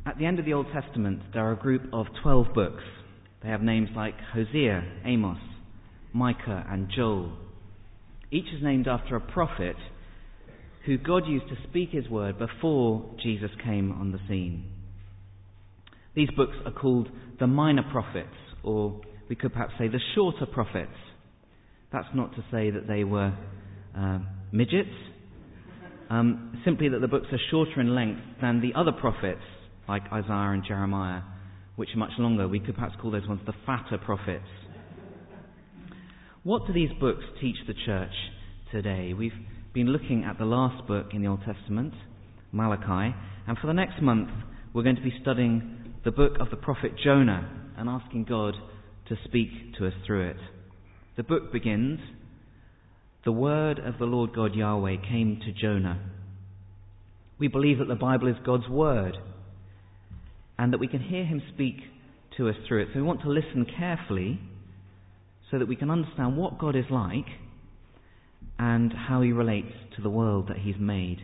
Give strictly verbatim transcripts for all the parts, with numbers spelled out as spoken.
At the end of the Old Testament, there are a group of twelve books. They have names like Hosea, Amos, Micah, and Joel. Each is named after a prophet who God used to speak his word before Jesus came on the scene. These books are called the minor prophets, or we could perhaps say the shorter prophets. That's not to say that they were uh, midgets, um, simply that the books are shorter in length than the other prophets, like Isaiah and Jeremiah, which are much longer. We could perhaps call those ones the fatter prophets. What do these books teach the church today? We've been looking at the last book in the Old Testament, Malachi, and for the next month we're going to be studying the book of the prophet Jonah and asking God to speak to us through it. The book begins, "The word of the Lord God Yahweh came to Jonah." We believe that the Bible is God's word and that we can hear him speak to us through it. So we want to listen carefully so that we can understand what God is like and how he relates to the world that he's made.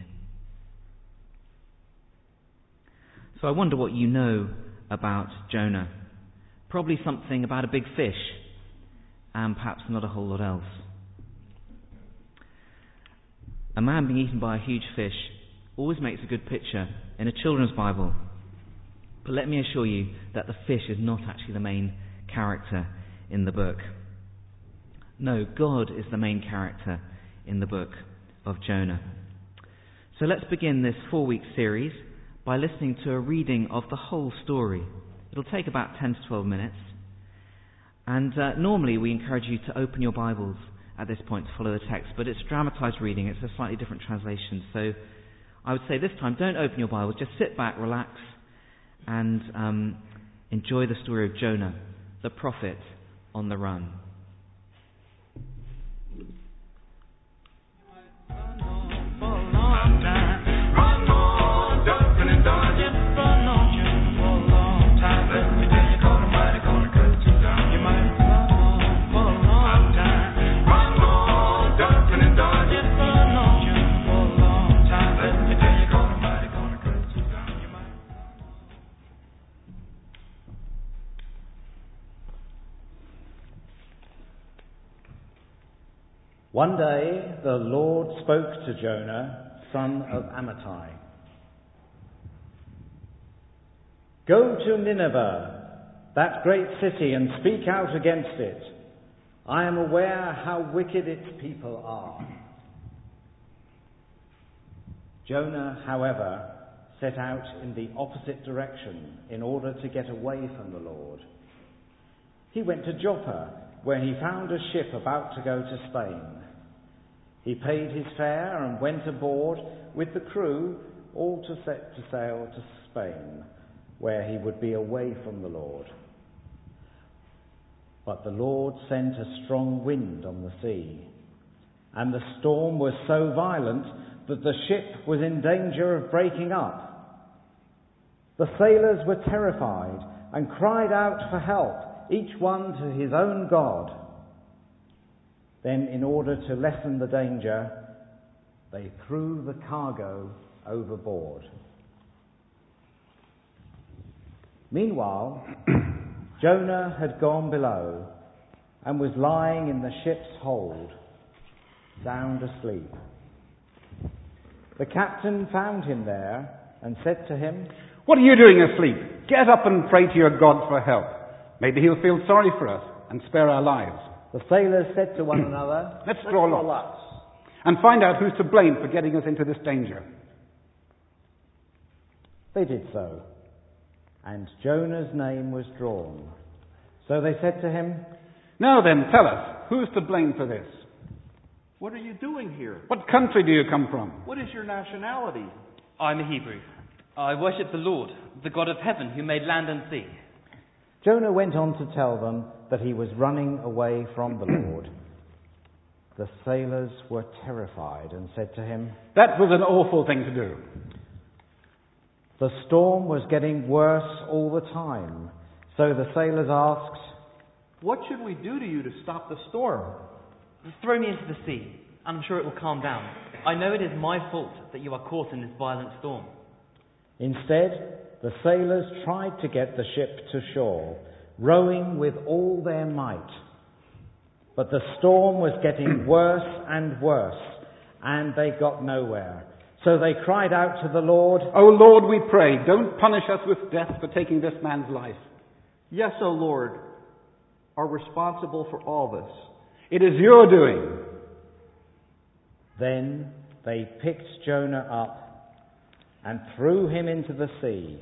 So I wonder what you know about Jonah. Probably something about a big fish, and perhaps not a whole lot else. A man being eaten by a huge fish always makes a good picture in a children's Bible. But let me assure you that the fish is not actually the main character in the book. No, God is the main character in the book of Jonah. So let's begin this four-week series by listening to a reading of the whole story. It'll take about ten to twelve minutes. And uh, normally we encourage you to open your Bibles at this point to follow the text, but it's dramatised reading. It's a slightly different translation. So I would say this time, don't open your Bibles. Just sit back, relax, and um, enjoy the story of Jonah, the prophet on the run. One day the Lord spoke to Jonah, son of Amittai. "Go to Nineveh, that great city, and speak out against it. I am aware how wicked its people are." Jonah, however, set out in the opposite direction in order to get away from the Lord. He went to Joppa, where he found a ship about to go to Spain. He paid his fare and went aboard with the crew, all to set to sail to Spain, where he would be away from the Lord. But the Lord sent a strong wind on the sea, and the storm was so violent that the ship was in danger of breaking up. The sailors were terrified and cried out for help, each one to his own god. Then, in order to lessen the danger, they threw the cargo overboard. Meanwhile, Jonah had gone below and was lying in the ship's hold, sound asleep. The captain found him there and said to him, "What are you doing asleep? Get up and pray to your God for help. Maybe he'll feel sorry for us and spare our lives." The sailors said to one another, Let's draw lots and find out who's to blame for getting us into this danger. They did so, and Jonah's name was drawn. So they said to him, "Now then, tell us, who's to blame for this? What are you doing here? What country do you come from? What is your nationality?" "I'm a Hebrew. I worship the Lord, the God of heaven, who made land and sea." Jonah went on to tell them that he was running away from the Lord. The sailors were terrified and said to him, "That was an awful thing to do." The storm was getting worse all the time, so the sailors asked, "What should we do to you to stop the storm?" "Throw me into the sea. I'm sure it will calm down. I know it is my fault that you are caught in this violent storm." Instead, the sailors tried to get the ship to shore, rowing with all their might. But the storm was getting worse and worse, and they got nowhere. So they cried out to the Lord, "O Lord, we pray, don't punish us with death for taking this man's life." Yes, O Lord, are responsible for all this. It is your doing. Then they picked Jonah up and threw him into the sea.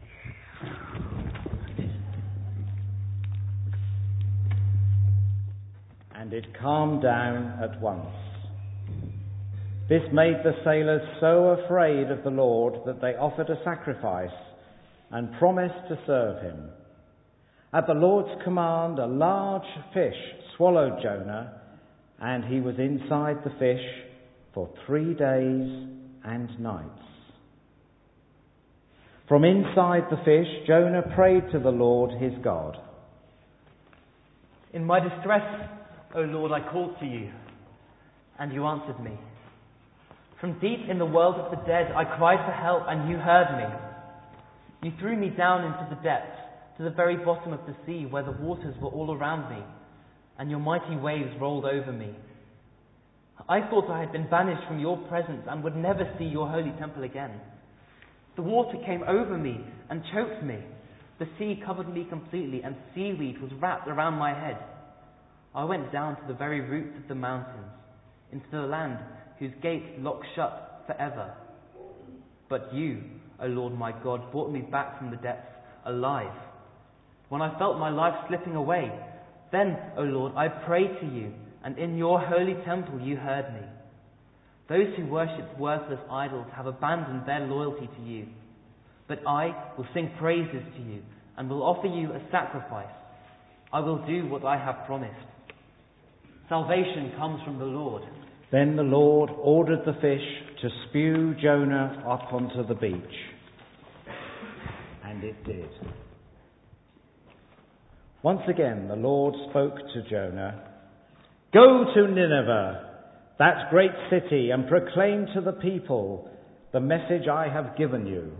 And it calmed down at once. This made the sailors so afraid of the Lord that they offered a sacrifice and promised to serve him. At the Lord's command, a large fish swallowed Jonah, and he was inside the fish for three days and nights. From inside the fish, Jonah prayed to the Lord his God. In my distress, O Lord, I called to you, and you answered me. From deep in the world of the dead, I cried for help, and you heard me. You threw me down into the depths, to the very bottom of the sea, where the waters were all around me, and your mighty waves rolled over me. I thought I had been banished from your presence and would never see your holy temple again. The water came over me and choked me. The sea covered me completely, and seaweed was wrapped around my head. I went down to the very roots of the mountains, into the land whose gates lock shut forever. But you, O Lord my God, brought me back from the depths alive. When I felt my life slipping away, then, O Lord, I prayed to you, and in your holy temple you heard me. Those who worship worthless idols have abandoned their loyalty to you. But I will sing praises to you, and will offer you a sacrifice. I will do what I have promised. Salvation comes from the Lord. Then the Lord ordered the fish to spew Jonah up onto the beach. And it did. Once again the Lord spoke to Jonah, "Go to Nineveh, that great city, and proclaim to the people the message I have given you."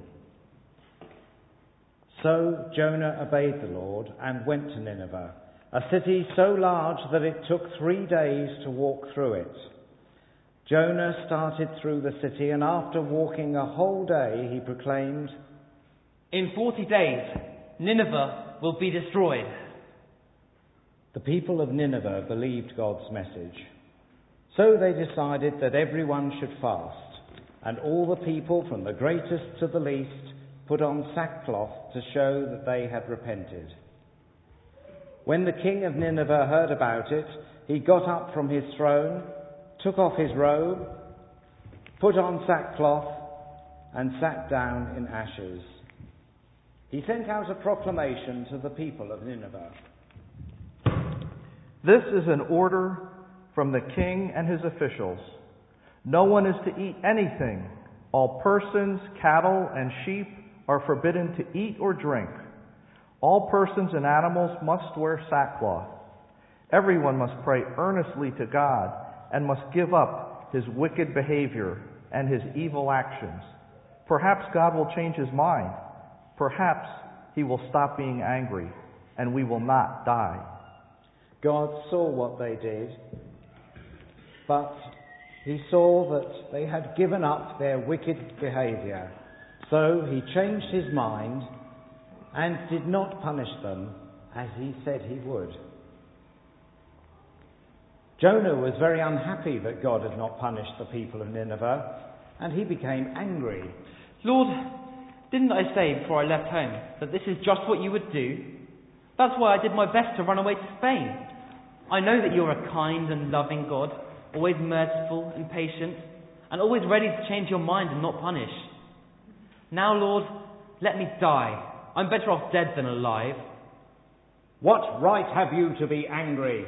So Jonah obeyed the Lord and went to Nineveh, a city so large that it took three days to walk through it. Jonah started through the city, and after walking a whole day, he proclaimed, "In forty days, Nineveh will be destroyed." The people of Nineveh believed God's message. So they decided that everyone should fast, and all the people, from the greatest to the least, put on sackcloth to show that they had repented. When the king of Nineveh heard about it, he got up from his throne, took off his robe, put on sackcloth, and sat down in ashes. He sent out a proclamation to the people of Nineveh. This is an order from the king and his officials. No one is to eat anything. All persons, cattle, and sheep are forbidden to eat or drink. All persons and animals must wear sackcloth. Everyone must pray earnestly to God and must give up his wicked behavior and his evil actions. Perhaps God will change his mind. Perhaps he will stop being angry, and we will not die. God saw what they did, but he saw that they had given up their wicked behavior. So he changed his mind and did not punish them as he said he would. Jonah was very unhappy that God had not punished the people of Nineveh, and he became angry. "Lord, didn't I say before I left home that this is just what you would do? That's why I did my best to run away to Spain. I know that you're a kind and loving God, always merciful and patient, and always ready to change your mind and not punish. Now, Lord, let me die. I'm better off dead than alive." "What right have you to be angry?"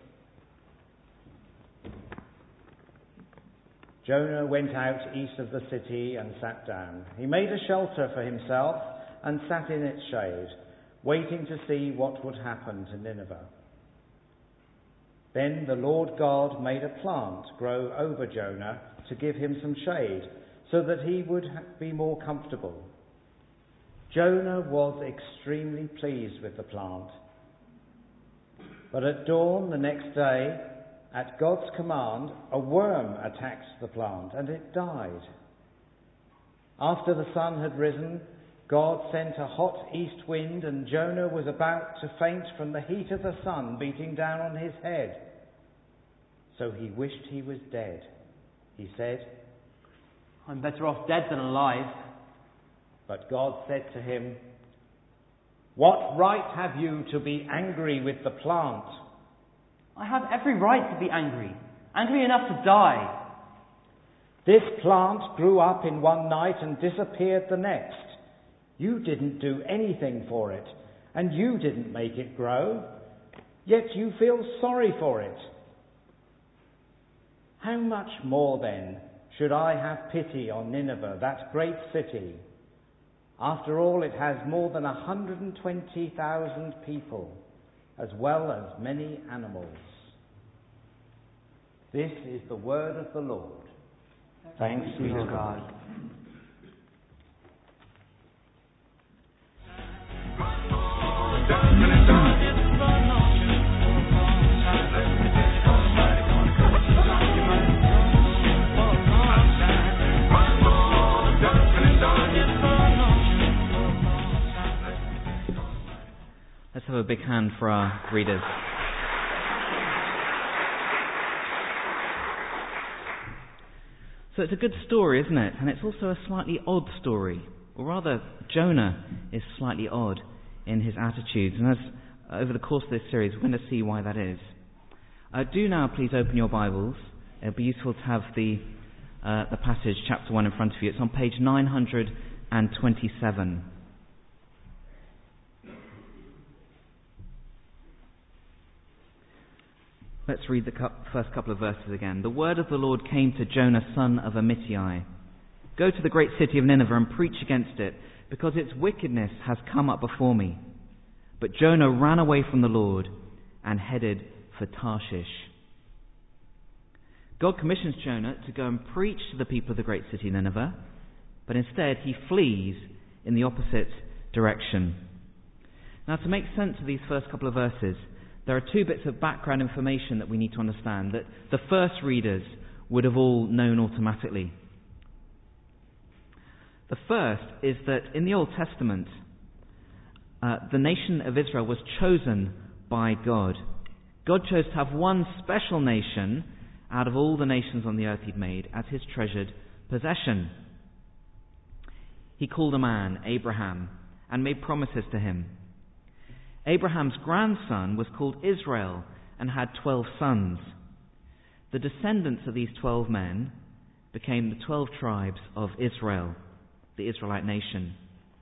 Jonah went out east of the city and sat down. He made a shelter for himself and sat in its shade, waiting to see what would happen to Nineveh. Then the Lord God made a plant grow over Jonah to give him some shade, so that he would be more comfortable. Jonah was extremely pleased with the plant. But at dawn the next day, at God's command, a worm attacked the plant and it died. After the sun had risen, God sent a hot east wind, and Jonah was about to faint from the heat of the sun beating down on his head. So he wished he was dead. He said, I'm better off dead than alive. But God said to him, What right have you to be angry with the plant? I have every right to be angry, angry enough to die. This plant grew up in one night and disappeared the next. You didn't do anything for it, and you didn't make it grow, yet you feel sorry for it. How much more then should I have pity on Nineveh, that great city? After all, it has more than one hundred twenty thousand people, as well as many animals. This is the word of the Lord. Thanks be to God. Let's have a big hand for our readers. So it's a good story, isn't it? And it's also a slightly odd story. Or rather, Jonah is slightly odd in his attitudes. And as uh, over the course of this series, we're going to see why that is. Uh, do now please open your Bibles. It'll be useful to have the, uh, the passage, chapter one, in front of you. It's on page nine hundred twenty-seven. Let's read the first couple of verses again. The word of the Lord came to Jonah, son of Amittai. Go to the great city of Nineveh and preach against it, because its wickedness has come up before me. But Jonah ran away from the Lord and headed for Tarshish. God commissions Jonah to go and preach to the people of the great city Nineveh, but instead he flees in the opposite direction. Now, to make sense of these first couple of verses, there are two bits of background information that we need to understand that the first readers would have all known automatically. The first is that in the Old Testament, uh, the nation of Israel was chosen by God. God chose to have one special nation out of all the nations on the earth he'd made as his treasured possession. He called a man, Abraham, and made promises to him. Abraham's grandson was called Israel and had twelve sons. The descendants of these twelve men became the twelve tribes of Israel, the Israelite nation.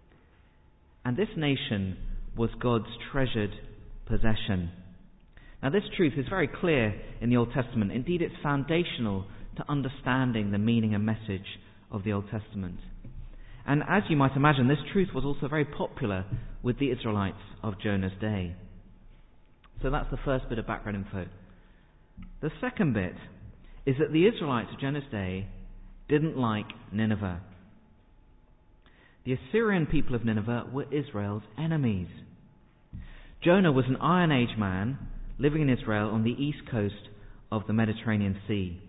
And this nation was God's treasured possession. Now, this truth is very clear in the Old Testament. Indeed, it's foundational to understanding the meaning and message of the Old Testament. And as you might imagine, this truth was also very popular with the Israelites of Jonah's day. So that's the first bit of background info. The second bit is that the Israelites of Jonah's day didn't like Nineveh. The Assyrian people of Nineveh were Israel's enemies. Jonah was an Iron Age man living in Israel on the east coast of the Mediterranean Sea.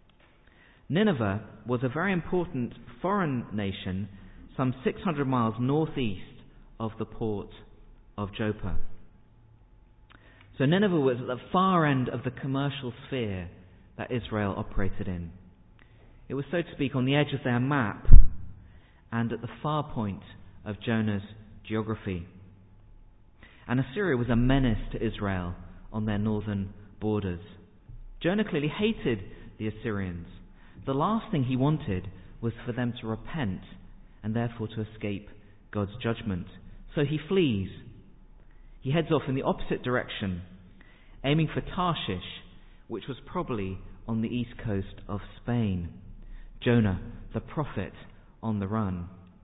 Nineveh was a very important foreign nation some six hundred miles northeast of the port of Joppa. So Nineveh was at the far end of the commercial sphere that Israel operated in. It was, so to speak, on the edge of their map and at the far point of Jonah's geography. And Assyria was a menace to Israel on their northern borders. Jonah clearly hated the Assyrians. The last thing he wanted was for them to repent and therefore to escape God's judgment. So he flees. He heads off in the opposite direction, aiming for Tarshish, which was probably on the east coast of Spain. Jonah, the prophet, on the run.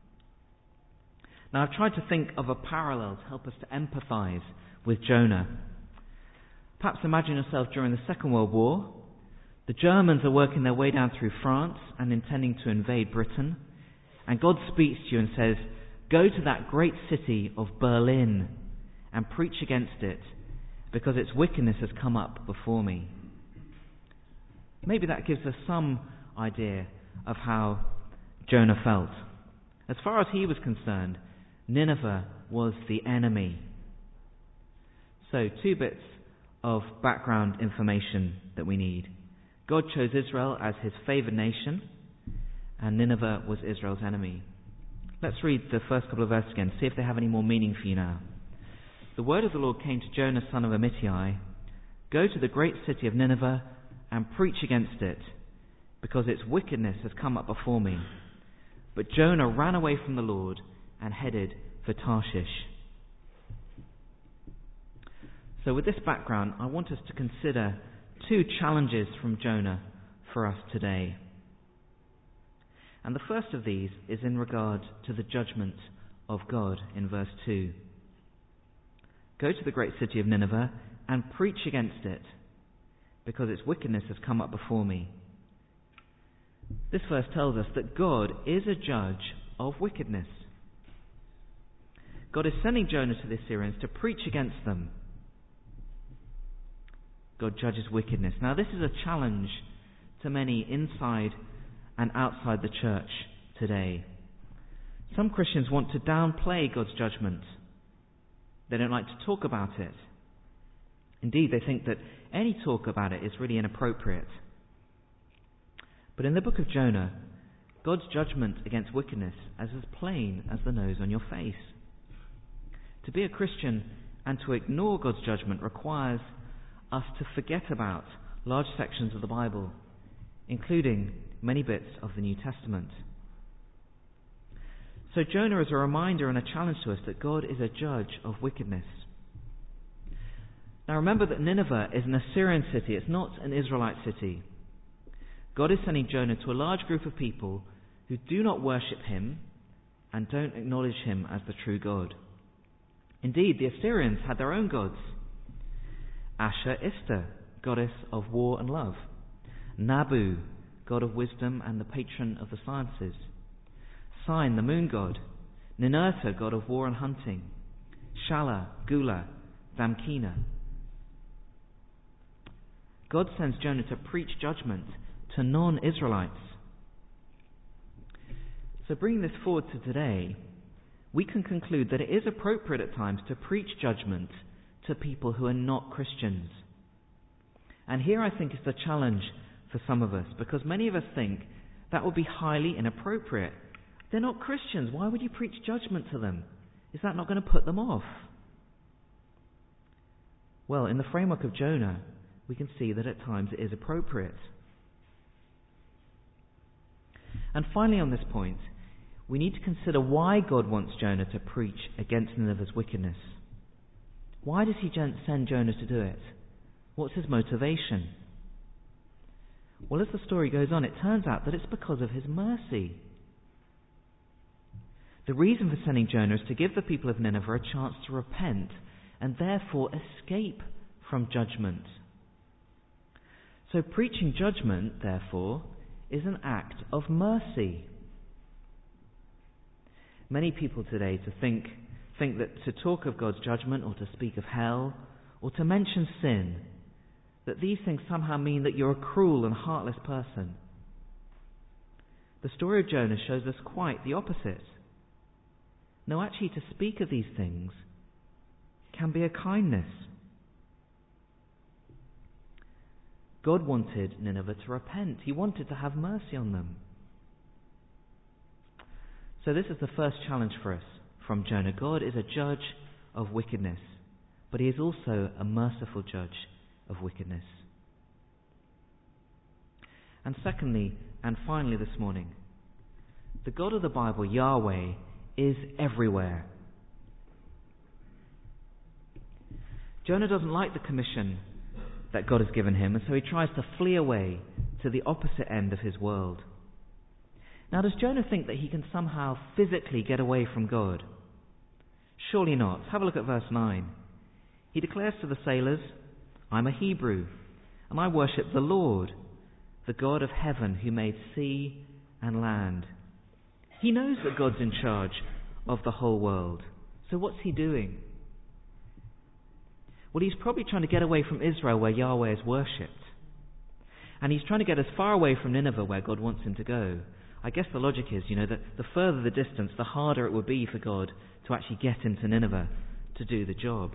Now, I've tried to think of a parallel to help us to empathise with Jonah. Perhaps imagine yourself during the Second World War. The Germans are working their way down through France and intending to invade Britain. And God speaks to you and says, go to that great city of Berlin and preach against it, because its wickedness has come up before me. Maybe that gives us some idea of how Jonah felt. As far as he was concerned, Nineveh was the enemy. So, two bits of background information that we need. God chose Israel as his favoured nation, and Nineveh was Israel's enemy. Let's read the first couple of verses again, see if they have any more meaning for you now. The word of the Lord came to Jonah, son of Amittai, "Go to the great city of Nineveh and preach against it, because its wickedness has come up before me." But Jonah ran away from the Lord and headed for Tarshish. So with this background, I want us to consider two challenges from Jonah for us today. And the first of these is in regard to the judgment of God in verse two. "Go to the great city of Nineveh and preach against it, because its wickedness has come up before me." This verse tells us that God is a judge of wickedness. God is sending Jonah to the Assyrians to preach against them. God judges wickedness. Now, this is a challenge to many inside and outside the church today. Some Christians want to downplay God's judgment. They don't like to talk about it. Indeed, they think that any talk about it is really inappropriate. But in the book of Jonah, God's judgment against wickedness is as plain as the nose on your face. To be a Christian and to ignore God's judgment requires us to forget about large sections of the Bible, including many bits of the New Testament. So Jonah is a reminder and a challenge to us that God is a judge of wickedness. Now remember that Nineveh is an Assyrian city, it's not an Israelite city. God is sending Jonah to a large group of people who do not worship him and don't acknowledge him as the true God. Indeed, the Assyrians had their own gods. Ashur Ishtar, goddess of war and love. Nabu, god of wisdom and the patron of the sciences. Sign, the moon god. Ninurta, god of war and hunting. Shala, Gula, Damkina. God sends Jonah to preach judgment to non-Israelites. So bringing this forward to today, we can conclude that it is appropriate at times to preach judgment to people who are not Christians. And here I think is the challenge for some of us, because many of us think that would be highly inappropriate. They're not Christians. Why would you preach judgment to them? Is that not going to put them off? Well, in the framework of Jonah, we can see that at times it is appropriate. And finally on this point, we need to consider why God wants Jonah to preach against Nineveh's wickedness. Why does he send Jonah to do it? What's his motivation? Well, as the story goes on, it turns out that it's because of his mercy. The reason for sending Jonah is to give the people of Nineveh a chance to repent and therefore escape from judgment. So preaching judgment, therefore, is an act of mercy. Many people today to think think that to talk of God's judgment or to speak of hell or to mention sin, that these things somehow mean that you're a cruel and heartless person. The story of Jonah shows us quite the opposite. No, actually to speak of these things can be a kindness. God wanted Nineveh to repent. He wanted to have mercy on them. So this is the first challenge for us from Jonah. God is a judge of wickedness, but he is also a merciful judge of wickedness. And secondly, and finally this morning, the God of the Bible, Yahweh, is everywhere. Jonah doesn't like the commission that God has given him, and so he tries to flee away to the opposite end of his world. Now, does Jonah think that he can somehow physically get away from God? Surely not. Have a look at verse nine. He declares to the sailors, "I'm a Hebrew, and I worship the Lord, the God of heaven who made sea and land." He knows that God's in charge of the whole world. So what's he doing? Well, he's probably trying to get away from Israel, where Yahweh is worshipped. And he's trying to get as far away from Nineveh, where God wants him to go. I guess the logic is, you know, that the further the distance, the harder it would be for God to actually get him to Nineveh to do the job.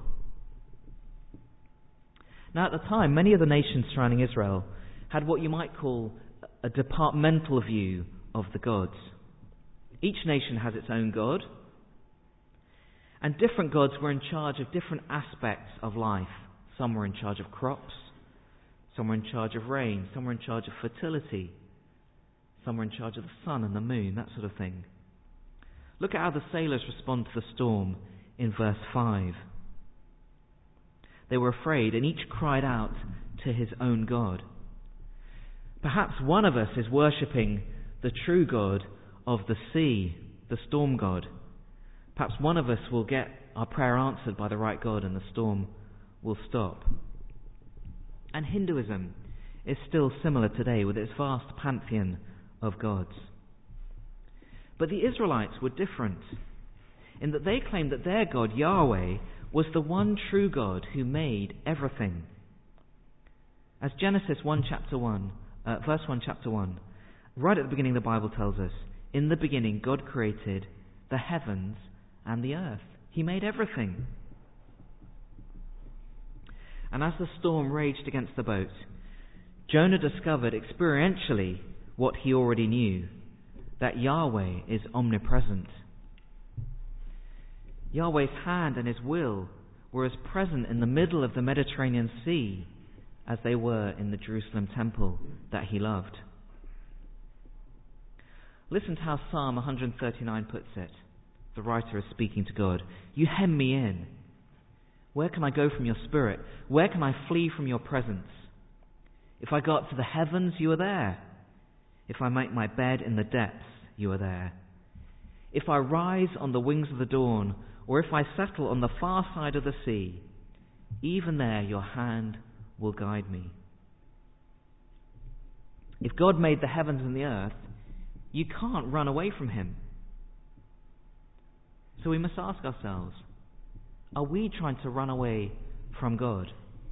Now, at the time, many of the nations surrounding Israel had what you might call a departmental view of the gods. Each nation has its own god, and different gods were in charge of different aspects of life. Some were in charge of crops, some were in charge of rain, some were in charge of fertility, some were in charge of the sun and the moon, that sort of thing. Look at how the sailors respond to the storm in verse five. They were afraid, and each cried out to his own god. Perhaps one of us is worshipping the true God of the sea, the storm god. Perhaps one of us will get our prayer answered by the right God and the storm will stop. And Hinduism is still similar today with its vast pantheon of gods. But the Israelites were different in that they claimed that their God, Yahweh, was the one true God who made everything. As Genesis one chapter one, uh, verse one chapter one, right at the beginning the Bible tells us, in the beginning God created the heavens and the earth. He made everything. And as the storm raged against the boat, Jonah discovered experientially what he already knew, that Yahweh is omnipresent. Yahweh's hand and his will were as present in the middle of the Mediterranean Sea as they were in the Jerusalem temple that he loved. Listen to how Psalm one thirty-nine puts it. The writer is speaking to God. You hem me in. Where can I go from your spirit? Where can I flee from your presence? If I go up to the heavens, you are there. If I make my bed in the depths, you are there. If I rise on the wings of the dawn, or if I settle on the far side of the sea, even there your hand will guide me. If God made the heavens and the earth, you can't run away from him. So we must ask ourselves, are we trying to run away from God?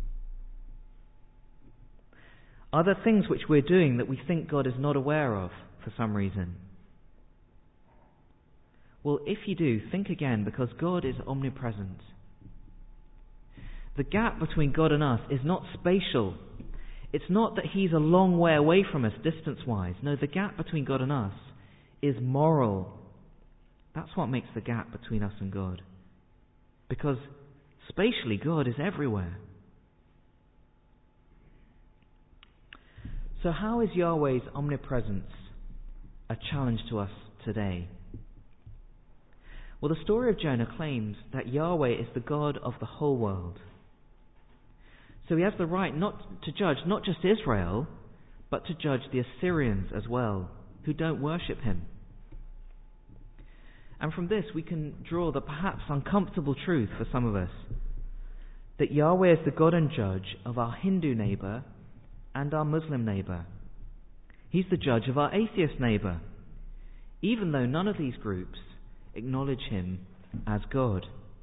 Are there things which we're doing that we think God is not aware of for some reason? Well, if you do, think again, because God is omnipresent. The gap between God and us is not spatial. It's not that he's a long way away from us distance-wise. No, the gap between God and us is moral. That's what makes the gap between us and God. Because spatially, God is everywhere. So how is Yahweh's omnipresence a challenge to us today? Well, the story of Jonah claims that Yahweh is the God of the whole world. So he has the right not to judge not just Israel, but to judge the Assyrians as well, who don't worship him. And from this we can draw the perhaps uncomfortable truth for some of us, that Yahweh is the God and judge of our Hindu neighbour and our Muslim neighbour. He's the judge of our atheist neighbour, even though none of these groups acknowledge him as God.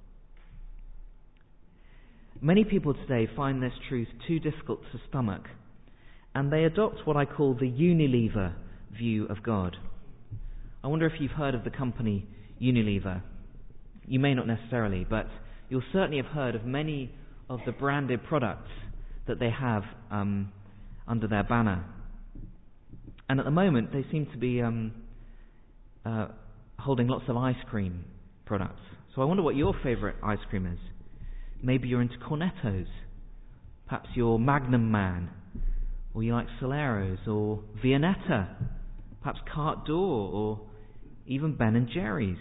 Many people today find this truth too difficult to stomach, and they adopt what I call the Unilever view of God. I wonder if you've heard of the company Unilever. You may not necessarily, but you'll certainly have heard of many of the branded products that they have um, under their banner. And at the moment, they seem to be um, uh, holding lots of ice cream products. So I wonder what your favourite ice cream is. Maybe you're into Cornettos. Perhaps you're Magnum Man. Or you like Soleros or Viennetta. Perhaps Carte d'Or or even Ben and Jerry's.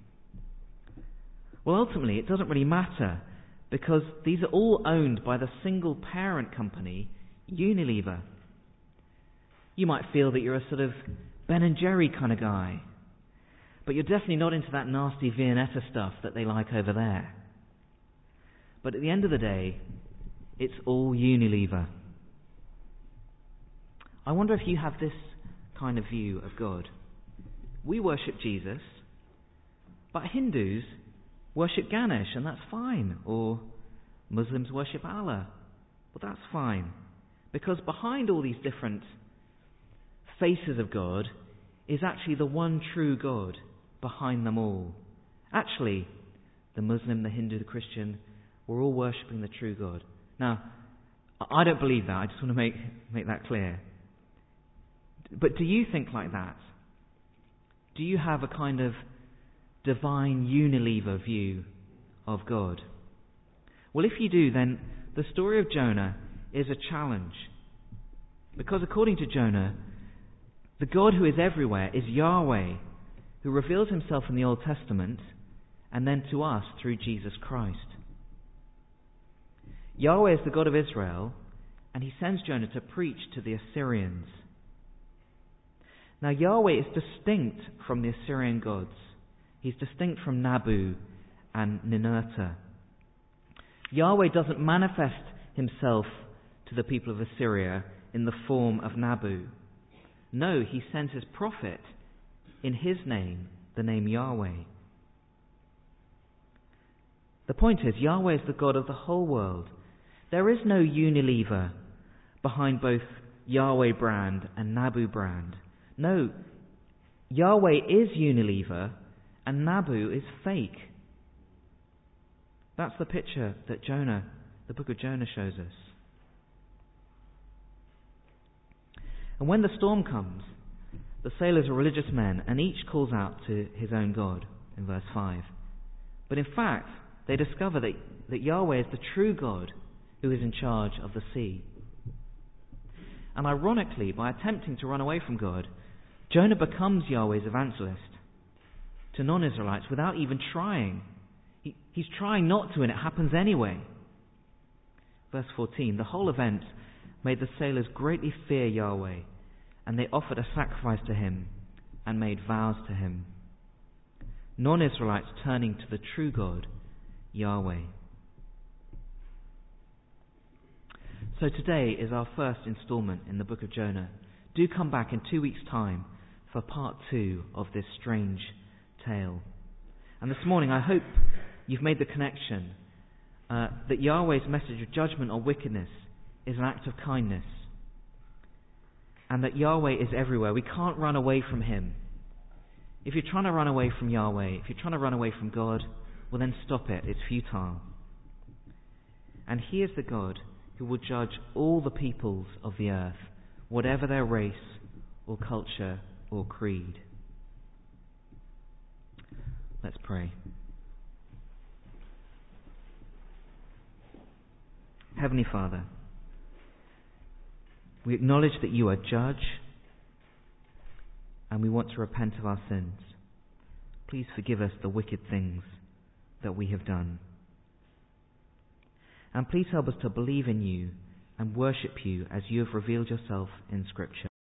Well, ultimately, it doesn't really matter because these are all owned by the single parent company, Unilever. You might feel that you're a sort of Ben and Jerry kind of guy, but you're definitely not into that nasty Viennetta stuff that they like over there. But at the end of the day, it's all Unilever. I wonder if you have this kind of view of God. We worship Jesus, But Hindus worship Ganesh, and that's fine. Or Muslims worship Allah. Well, that's fine. Because behind all these different faces of God is actually the one true God behind them all. Actually, the Muslim, the Hindu, the Christian, we're all worshipping the true God. Now, I don't believe that. I just want to make, make that clear. But do you think like that? Do you have a kind of divine Unilever view of God? Well, if you do, then the story of Jonah is a challenge. Because according to Jonah, the God who is everywhere is Yahweh, who reveals himself in the Old Testament and then to us through Jesus Christ. Yahweh is the God of Israel, and he sends Jonah to preach to the Assyrians. Now, Yahweh is distinct from the Assyrian gods. He's distinct from Nabu and Ninurta. Yahweh doesn't manifest himself to the people of Assyria in the form of Nabu. No, he sends his prophet in his name, the name Yahweh. The point is, Yahweh is the God of the whole world. There is no Unilever behind both Yahweh brand and Nabu brand. No, Yahweh is Unilever and Nabu is fake. That's the picture that Jonah, the book of Jonah, shows us. And when the storm comes, the sailors are religious men, and each calls out to his own God, in verse five. But in fact, they discover that, that Yahweh is the true God who is in charge of the sea. And ironically, by attempting to run away from God, Jonah becomes Yahweh's evangelist to non-Israelites without even trying. He, he's trying not to, and it happens anyway. Verse fourteen, the whole event made the sailors greatly fear Yahweh, and they offered a sacrifice to him and made vows to him. Non-Israelites turning to the true God, Yahweh. So today is our first instalment in the book of Jonah. Do come back in two weeks' time for part two of this strange tale. And this morning I hope you've made the connection uh, that Yahweh's message of judgment or wickedness is an act of kindness, and that Yahweh is everywhere. We can't run away from him. If you're trying to run away from Yahweh, if you're trying to run away from God, well then stop it. It's futile. And he is the God who will judge all the peoples of the earth, whatever their race or culture or creed. Let's pray. Heavenly Father, we acknowledge that you are judge, and we want to repent of our sins. Please forgive us the wicked things that we have done. And please help us to believe in you and worship you as you have revealed yourself in Scripture.